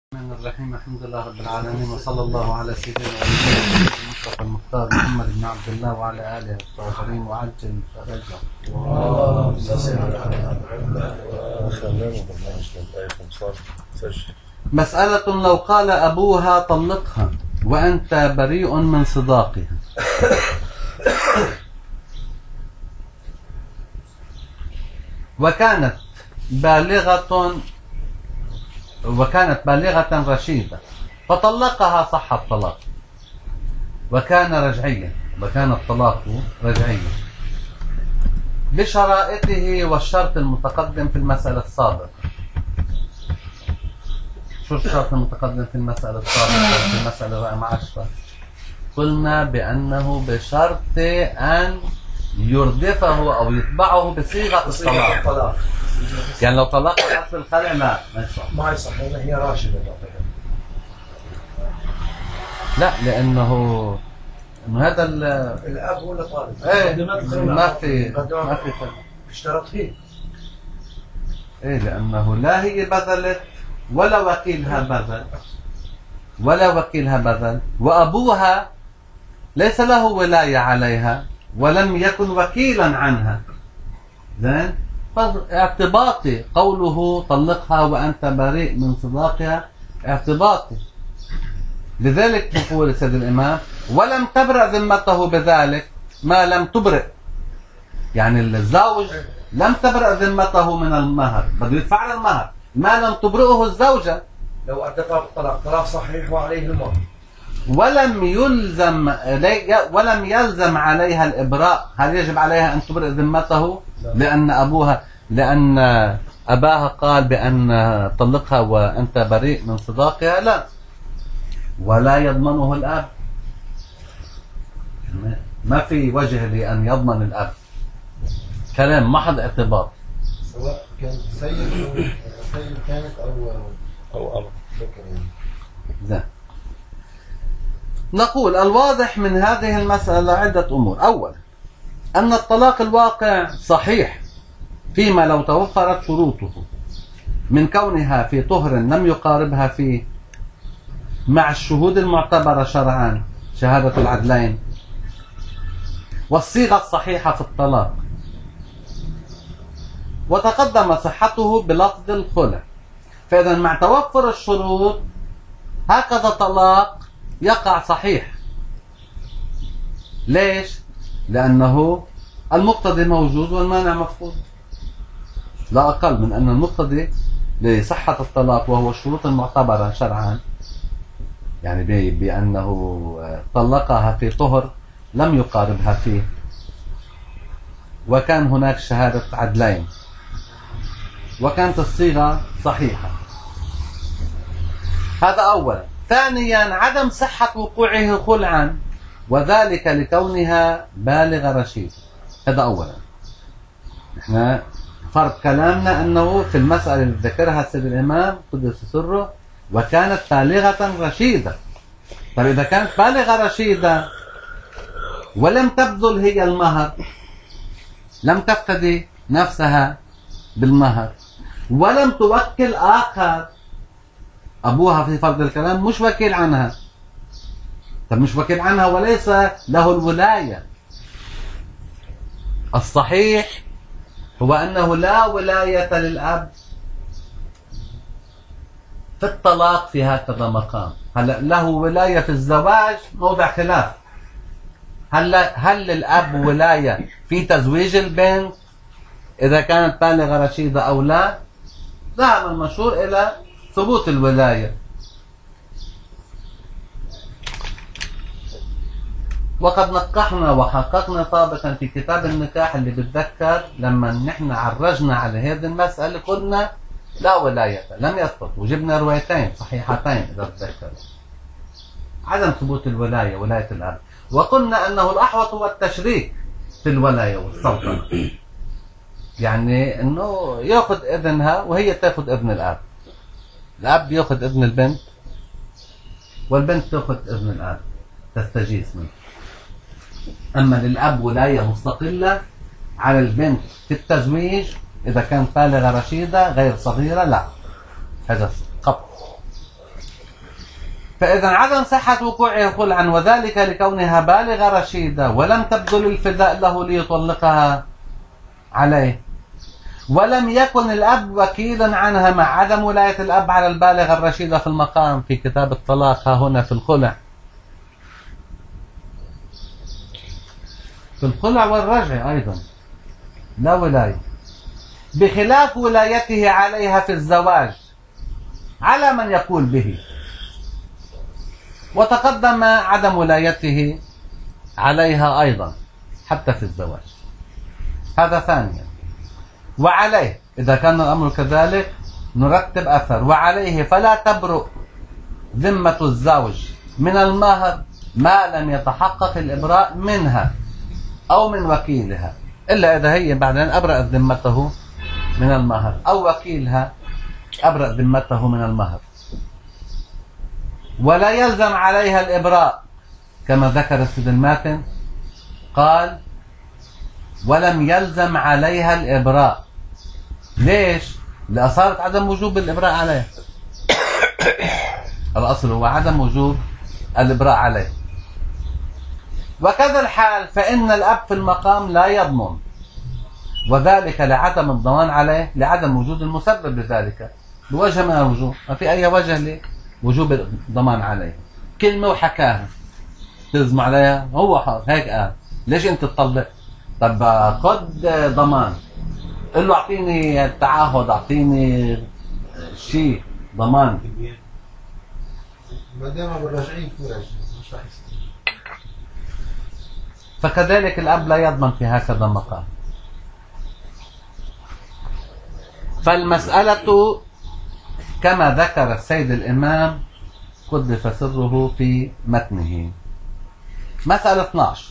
الرحمن الرحيم. الحمد لله رب العالمين، وصلى الله على سيدنا ونبينا المصطفى المختار محمد بن عبد الله وعلى اله الطاهرين وعجل فرجه. مسألة: لو قال أبوها طلقها وأنت بريء من صداقها، وكانت بالغة رشيدة فطلقها، صح الطلاق، وكان الطلاق رجعيا بشرائطه والشرط المتقدم في المسألة السابقة. شو الشرط المتقدم في المسألة السابقة في المسألة رقم 10؟ قلنا بأنه بشرط أن يردفه أو يتبعه بصيغة الطلاق. يعني لو طلقها حسب الخلع ما يصح. هي راشدة. لا، لأنه هذا الأب هو اللي طالب. ما في اشترط فيه. لأنه لا هي بذلت ولا وكيلها بذل، وأبوها ليس له ولاية عليها ولم يكن وكيلا عنها. زين، اعتباطي قوله طلقها وأنت بريء من صداقها، اعتباطي. لذلك يقول سيد الإمام: ولم تبرأ ذمته بذلك ما لم تبرئ. يعني الزوج لم تبرأ ذمته من المهر، بده يدفع المهر ما لم تبرئه الزوجة. لو أدى طلاق صحيح وعليه المهر، ولم يلزم عليها الإبراء. هل يجب عليها أن تبرئ ذمته؟ لأن أباها قال بأن طلقها وأنت بريء من صداقها؟ لا، ولا يضمنه الأب. ما في وجه لأن يضمن الأب. كلام محض اعتباط، سواء كان سيد كانت أو أمر. نقول: الواضح من هذه المسألة عدة أمور. أولا، أن الطلاق الواقع صحيح فيما لو توفرت شروطه من كونها في طهر لم يقاربها فيه، مع الشهود المعتبرة شرعا، شهادة العدلين، والصيغة الصحيحة في الطلاق. وتقدم صحته بلفظ الخلع. فإذا مع توفر الشروط هكذا طلاق يقع صحيح. ليش؟ لأنه المقتضي موجود والمانع مفقود. لا أقل من أن المقتضي لصحة الطلاق وهو الشروط المعتبرة شرعا، يعني بأنه طلقها في طهر لم يقاربها فيه، وكان هناك شهادة عدلين، وكانت الصيغة صحيحة. هذا أولا. ثانيا، عدم صحة وقوعه خلعا، وذلك لكونها بالغة رشيدة. هذا أولا. نحن فرض كلامنا أنه في المسألة اللي ذكرها سيد الإمام قدس سره وكانت بالغة رشيدة. طيب إذا كانت بالغة رشيدة ولم تبذل هي المهر، لم تفتدي نفسها بالمهر، ولم توكل آخر، أبوها في فرض الكلام مش وكيل عنها. طب مش وكيل عنها وليس له الولاية. الصحيح هو أنه لا ولاية للأب في الطلاق في هكذا مقام. هل له ولاية في الزواج؟ موضع خلاف. هل للأب ولاية في تزويج البنت إذا كانت بالغة رشيدة أو لا؟ ذهب المشهور إلى ثبوت الولاية. وقد نقحنا وحققنا سابقا في كتاب النكاح اللي بتذكر لما نحن عرجنا على هذه المسألة قلنا لا ولاية، لم يثبت، وجبنا روايتين صحيحتين إذا تذكر عدم ثبوت الولاية، ولاية الأب. وقلنا أنه الأحوط هو التشريك في الولاية والسلطنة، يعني أنه يأخذ إذنها وهي تأخذ إذن الأب. الأب يأخذ إذن البنت والبنت تأخذ إذن الأب تستجيز منه. أما للأب ولاية مستقلة على البنت في التزويج إذا كانت بالغة رشيدة غير صغيرة، لا، هذا قط. فإذا عدم صحة وقوع الخلع وذلك لكونها بالغة رشيدة ولم تبذل الفداء له ليطلقها عليه، ولم يكن الأب وكيلا عنها مع عدم ولاية الأب على البالغة الرشيدة في المقام في كتاب الطلاق ها هنا في الخلع. في الخلع والرجع أيضا لا ولاية، بخلاف ولايته عليها في الزواج على من يقول به، وتقدم عدم ولايته عليها أيضا حتى في الزواج. هذا ثانيا. وعليه إذا كان الأمر كذلك نرتب أثر. وعليه فلا تبرؤ ذمة الزوج من المهر ما لم يتحقق الإبراء منها أو من وكيلها، إلا إذا هي بعدين أبرأت ذمته من المهر أو وكيلها أبرأ ذمته من المهر. ولا يلزم عليها الإبراء كما ذكر السيد الماتن، قال ولم يلزم عليها الإبراء. ليش؟ لأصارت عدم وجوب الإبراء عليه. الأصل هو عدم وجوب الإبراء عليه. وكذا الحال فإن الأب في المقام لا يضمن، وذلك لعدم الضمان عليه لعدم وجود المسبب لذلك بوجه من الوجوه. ما في أي وجه لوجوب الضمان عليه. كلمة وحكاها تلزم عليها هو حر هيك قال. ليش أنت تطلق؟ طب خد ضمان، قل له أعطيني تعهد، أعطيني شيء ضمان. ما دام بالرجعين مش راح يصير. فكذلك الأب لا يضمن في هكذا مقام. فالمسألة كما ذكر السيد الإمام قدس سره في متنه. مسألة 12: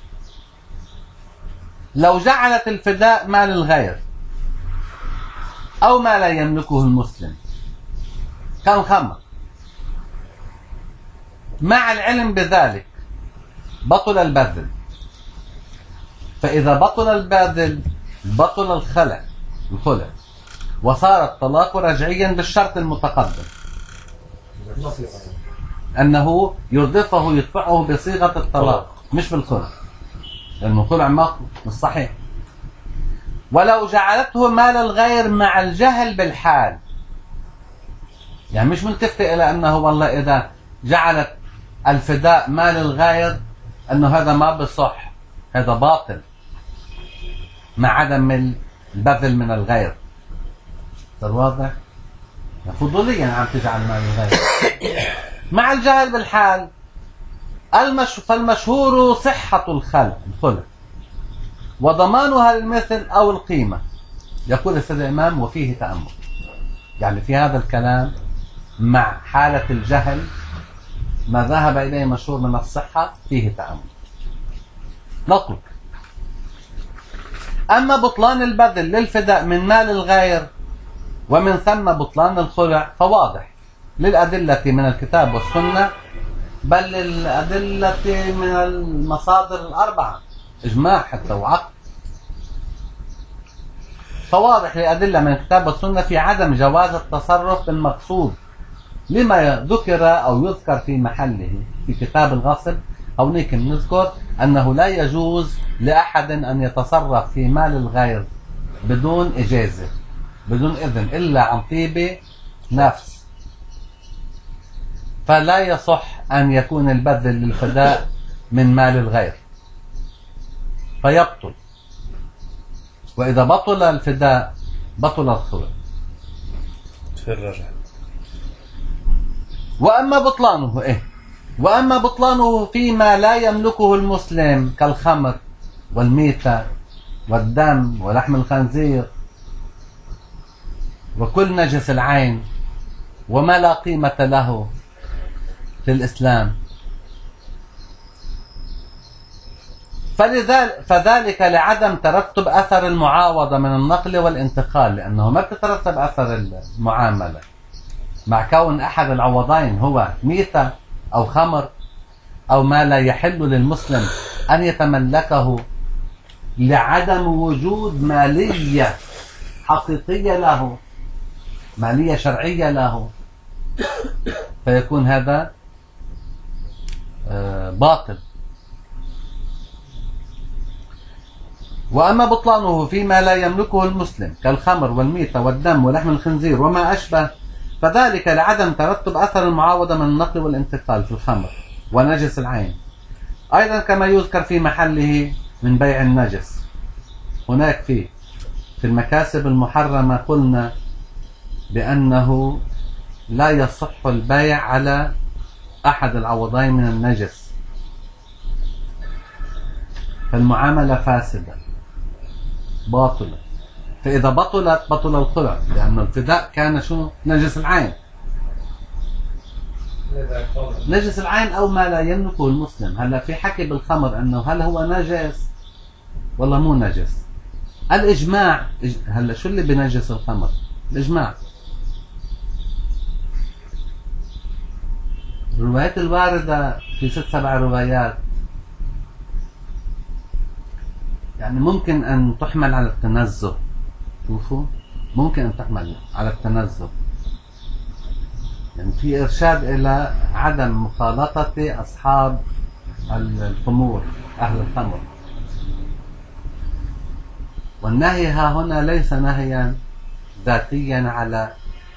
لو جعلت الفداء مال الغير أو ما لا يملكه المسلم كالخمر مع العلم بذلك بطل البذل، فإذا بطل البذل بطل الخلع وصار الطلاق رجعيا بالشرط المتقدم أنه يردفه يدفعه بصيغة الطلاق مش بالخلع، لأنه الخلع مش صحيح. ولو جعلته مال الغير مع الجهل بالحال، يعني مش ملتفتة إلى أنه والله إذا جعلت الفداء مال الغير أنه هذا ما بصح، هذا باطل مع عدم البذل من الغير. صار واضح؟ فضوليا عم تجعل مال الغير مع الجهل بالحال. فالمشهور صحة الخلع وضمانها للمثل أو القيمة. يقول السيد الإمام وفيه تأمل، يعني في هذا الكلام مع حالة الجهل ما ذهب إليه مشهور من الصحة فيه تأمل. نطلق: أما بطلان البذل للفداء من مال الغير ومن ثم بطلان الخلع فواضح للأدلة من الكتاب والسنة، بل للأدلة من المصادر الأربعة إجماع حتى وعقل. فواضح للأدلة من الكتاب والسنة في عدم جواز التصرف بالمقصود لما ذكر أو يذكر في محله في كتاب الغصب. هونيك نذكر أنه لا يجوز لأحد أن يتصرف في مال الغير بدون إجازة بدون إذن إلا عن طيب نفس، فلا يصح أن يكون البذل للفداء من مال الغير فيبطل. وإذا بطل الفداء بطل الخلع في الرجع. وأما بطلانه فيما لا يملكه المسلم كالخمر والميتة والدم ولحم الخنزير وكل نجس العين وما لا قيمة له في الإسلام، فذلك لعدم ترتب أثر المعاوضة من النقل والانتقال، لأنه ما بتترتب أثر المعاملة مع كون أحد العوضين هو ميتة أو خمر أو ما لا يحل للمسلم أن يتملكه لعدم وجود مالية حقيقية له، مالية شرعية له، فيكون هذا باطل. وأما بطلانه فيما لا يملكه المسلم كالخمر والميتة والدم ولحم الخنزير وما أشبه، فذلك لعدم ترتب أثر المعاوضة من النقل والانتقال في الخمر ونجس العين، أيضا كما يذكر في محله من بيع النجس. هناك في المكاسب المحرمة قلنا بأنه لا يصح البيع على أحد العوضين من النجس، فالمعاملة فاسدة باطلة. فإذا بطلت بطل الخلع، لأن الفداء كان شو؟ نجس العين. نجس العين أو ما لا يملكه المسلم. هلا في حكي بالخمر أنه هل هو نجس ولا مو نجس؟ الإجماع. هلا شو اللي بنجس الخمر؟ الإجماع. الروايات الواردة في 6-7 روايات يعني ممكن أن تحمل على التنزه. شوفوا، ممكن أن تحمل على التنزه، يعني في إرشاد إلى عدم مخالطة أصحاب الخمور أهل الخمر. والنهي ها هنا ليس نهيا ذاتيا على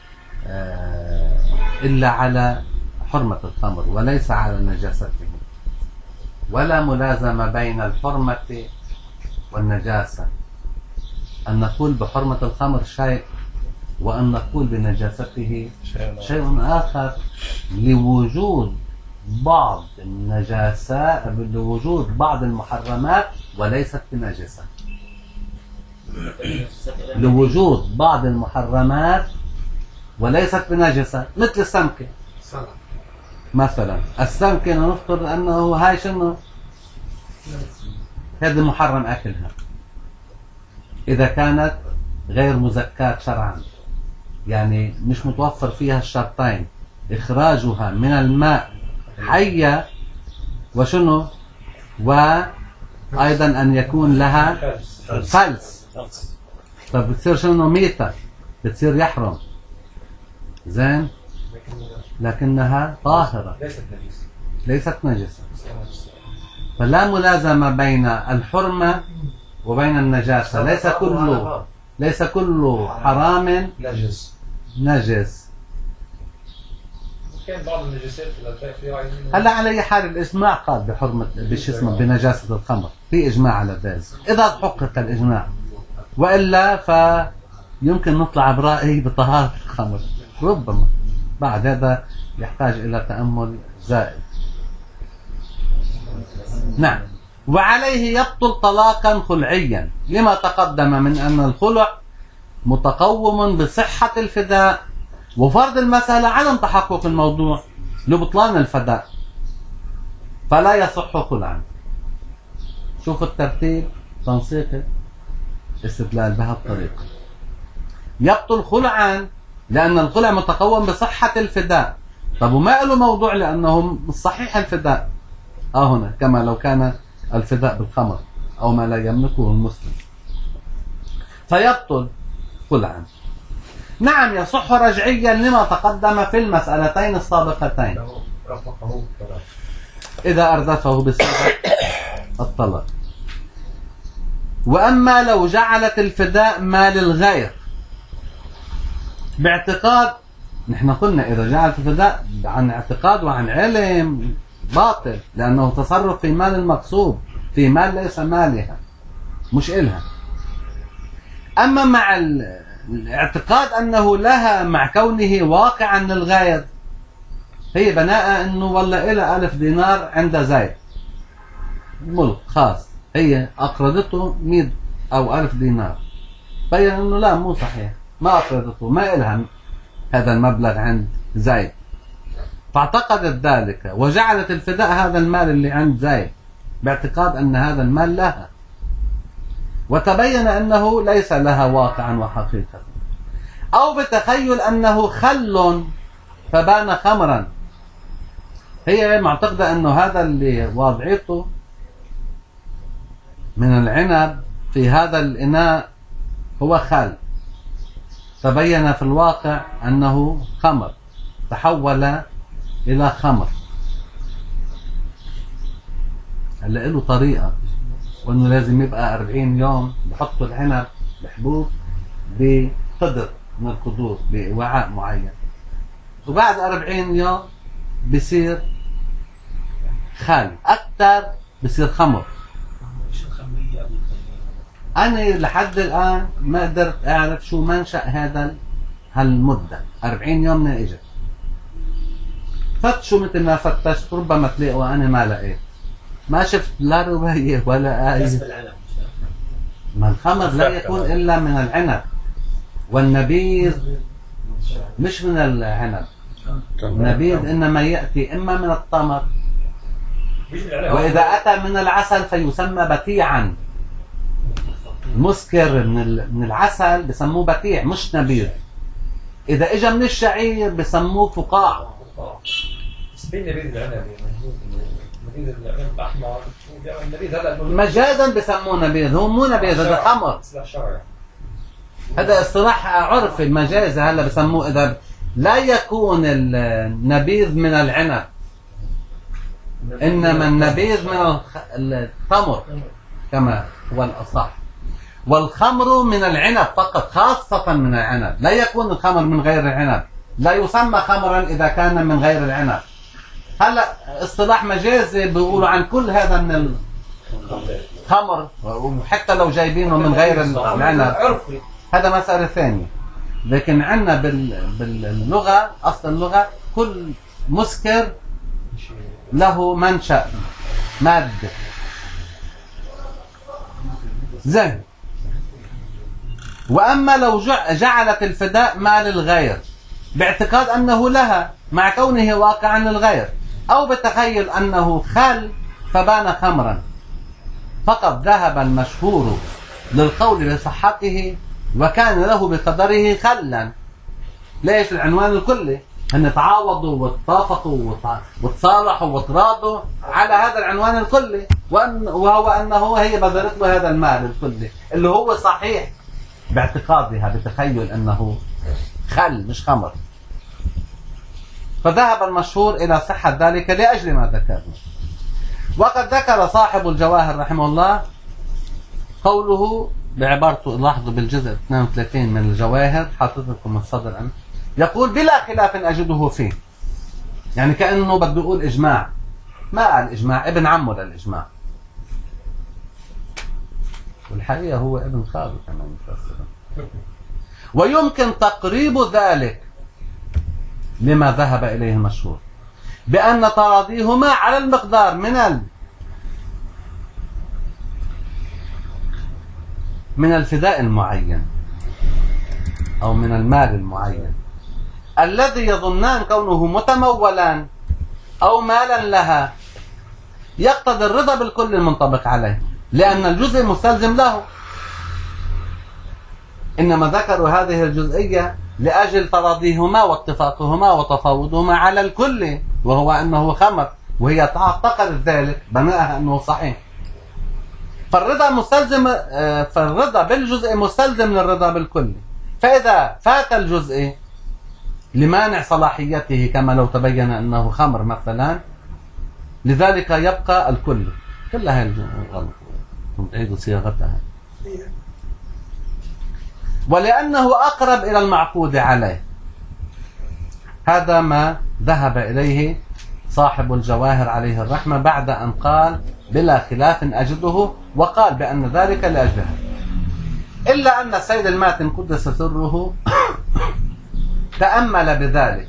إلا على حرمة الخمر وليس على نجاسته، ولا ملازمة بين الحرمة والنجاسة، أن نقول بحرمة الخمر شيء وأن نقول بنجاسته شيء آخر، لوجود بعض النجاسات، لوجود بعض المحرمات وليست بنجسة، لوجود بعض المحرمات وليست بنجسة، مثل السمكة مثلا. السمكة نفترض أنه هاي شنو؟ هذا محرم أكلها إذا كانت غير مزكاة شرعا، يعني مش متوفر فيها الشرطين: إخراجها من الماء حية وشنو، وأيضا أن يكون لها فلس. طب بتصير شنو؟ ميتة، بتصير يحرم. زين، لكنها طاهرة ليست نجسة. فلا ملازمة بين الحرمة وبين النجاسة. ليس كل حرام نجس. كان بعض النجاسات هلا على اي حال الاجماع قال بحرمة بنجاسة الخمر، في اجماع على ذلك اذا حقق الاجماع، والا فيمكن نطلع برأي بطهارة الخمر ربما. بعد هذا يحتاج الى تأمل زائد. نعم. وعليه يبطل طلاقا خلعيا لما تقدم من أن الخلع متقوم بصحة الفداء وفرض المسألة عدم تحقق الموضوع لبطلان الفداء، فلا يصح خلعا. شوف الترتيب تنسيق استدلال بهالطريقة. يبطل خلعا لأن الخلع متقوم بصحة الفداء. طب وما له موضوع لأنه صحيح الفداء هنا، كما لو كان الفداء بالخمر أو ما لا يملكه المسلم، فيبطل خلعا. نعم يصح رجعيا لما تقدم في المسألتين السابقتين إذا أردفه بصيغة الطلاق. وأما لو جعلت الفداء مال الغير باعتقاد، نحن قلنا إذا جعلت الفداء عن اعتقاد وعن علم باطل، لأنه تصرف في مال المغصوب، في مال ليس مالها مش إلها. أما مع الاعتقاد أنه لها مع كونه واقعا للغير، هي بناء أنه والله إلى 1000 دينار عند زيد ملك خاص، هي أقرضته 100 أو 1000 دينار، بين أنه لا مو صحيح، ما أقرضته، ما إلها هذا المبلغ عند زيد، فاعتقدت ذلك وجعلت الفداء هذا المال اللي عند زيد باعتقاد أن هذا المال لها، وتبين أنه ليس لها واقعا وحقيقة، أو بتخيل أنه خل فبان خمرا، هي معتقدة أنه هذا اللي واضعته من العنب في هذا الإناء هو خل، تبين في الواقع أنه خمر، تحول إلى خمر. هلا له طريقة، وانه لازم يبقى 40 يوم بحطوا العنب بحبوب بقدر من القدور بوعاء معين، وبعد 40 يوم بصير خال أكثر، بصير خمر. أنا لحد الآن ما قدرت أعرف شو منشأ هالمدة 40 يوم من إجت. فتشوا مثل ما فتشت، ربما تلاقوا أنا ما لقيت، ما شفت لا رواية ولا آية. ما الخمر لا يكون إلا من العنب، والنبيذ مش من العنب. النبيذ إنما يأتي إما من التمر، وإذا أتى من العسل فيسمى بتيعا. مسكر من العسل بسموه بتيع مش نبيذ. إذا إجا من الشعير بسموه فقاع. مجازا بسموه نبيذ، هو مو نبيذ، هذا خمر. هذا اصطلاح عرفي المجازي. هلا بسموه إذا لا يكون النبيذ من العنب، إنما النبيذ من التمر كما هو الأصح. والخمر من العنب فقط، خاصة من العنب. لا يكون الخمر من غير العنب، لا يسمى خمرا إذا كان من غير العنب. هلا اصطلاح مجازي بيقولوا عن كل هذا من الخمر، وحتى لو جايبينه من غير العنب هذا مسألة ثانية. لكن عندنا باللغة، أصل اللغة كل مسكر له منشأ مادة. زين. وأما لو جعلت الفداء مال الغير باعتقاد أنه لها مع كونه واقعا للغير، أو بتخيل أنه خل فبان خمرا، فقد ذهب المشهور للقول بصحته وكان له بقدره خلا. ليش؟ العنوان الكلي أن تعاوضوا واتفقوا وتصالحوا وتراضوا على هذا العنوان الكلي، وهو أنه هي بذلت له هذا المال الكلي اللي هو صحيح باعتقادها بتخيل أنه خل مش خمر. فذهب المشهور إلى صحة ذلك لأجل ما ذكرنا. وقد ذكر صاحب الجواهر رحمه الله قوله بعبارته، لاحظوا بالجزء 32 من الجواهر، حاطط لكم الصدر أنا، يقول بلا خلاف أجده فيه. يعني كأنه بده يقول إجماع، ما قال إجماع، ابن عمه للإجماع، والحقيقة هو ابن خاله كمان مفسر. ويمكن تقريب ذلك لما ذهب إليه المشهور بأن تراضيهما على المقدار من الفداء المعين أو من المال المعين الذي يظنان كونه متمولا أو مالا لها، يقتضي الرضا بالكل المنطبق عليه، لأن الجزء مستلزم له. إنما ذكروا هذه الجزئية لأجل تراضيهما واتفاقهما وتفاوضهما على الكل، وهو أنه خمر، وهي تعتقد ذلك بناءها أنه صحيح. فالرضا بالجزء مستلزم للرضا بالكل. فإذا فات الجزء لمانع صلاحيته كما لو تبين أنه خمر مثلا، لذلك يبقى الكل. كلها غلط، تعيد صياغتها. ولأنه أقرب إلى المعقود عليه. هذا ما ذهب إليه صاحب الجواهر عليه الرحمة بعد أن قال بلا خلاف أجده، وقال بأن ذلك لأجله. إلا أن السيد الماتن قدس سره تأمل بذلك،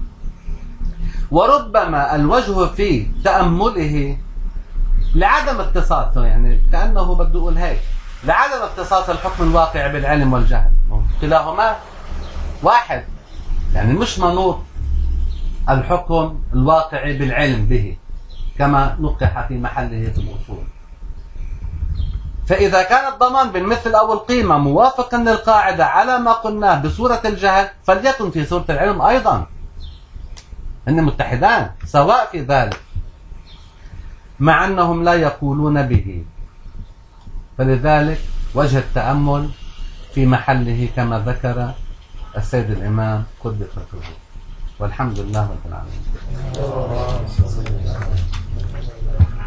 وربما الوجه في تأمله لعدم اختصاصه، يعني كأنه بده يقول هيك، لعدم اختصاص الحكم الواقع بالعلم والجهل، كلاهما واحد، يعني مش منوط الحكم الواقع بالعلم به كما نقح في محله في الأصول. فإذا كان الضمان بالمثل أو القيمة موافقا للقاعدة على ما قلناه بصورة الجهل، فليكن في صورة العلم أيضا، إن متحدان سواء في ذلك، مع أنهم لا يقولون به. فلذلك وجه التأمل في محله كما ذكر السيد الإمام قدس سره. والحمد لله رب العالمين.